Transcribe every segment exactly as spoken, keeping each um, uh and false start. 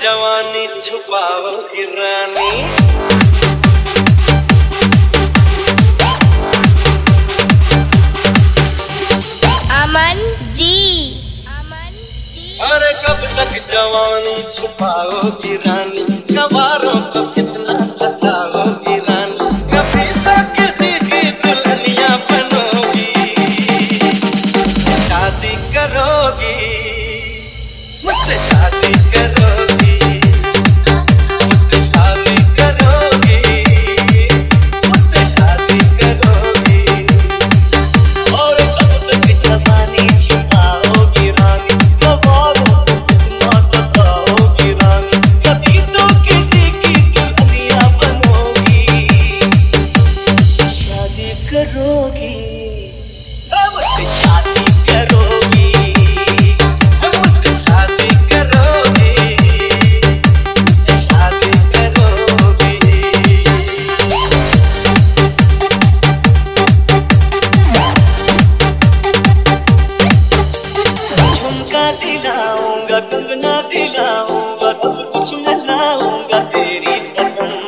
जवानी छुपाओगी रानी। अमन जी, अरे कब तक जवानी छुपाओगी रानी, कबारों को कितना सताओगी रानी, कभी तो किसी की दुल्हनिया बनोगी, शादी करोगी मुझसे, शादी करोगी मुझसे, शादी करोगी मुझसे, शादी करोगी। और कब तक जवानी छुपाओगी रानी, कबारों को कितना सताओगी रानी, कभी तो किसी की दुल्हनिया बनोगी, शादी करोगी मुझसे, शादी करोगी मुझसे, शादी करोगी मुझसे, शादी करोगी। झुमका दिलाऊंगा, कंगना दिलाऊंगा, सब कुछ मैं लाऊंगा तेरी पसंद,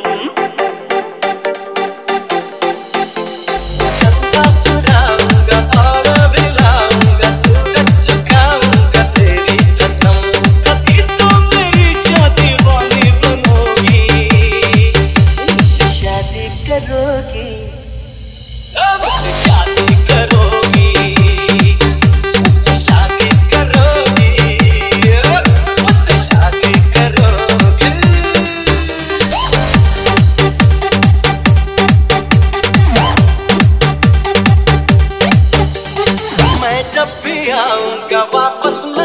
चंदा चुराऊंगा और भी लाऊंगा, सूरज झुकाऊंगा तेरी कसम, कभी तो मेरी शादी वाली बनोगी, मुझसे शादी करोगी मुझसे, शादी करोगी मुझसे, शादी करोगी मुझसे, शादी करोगी। मैं जब भी आऊंगा वापस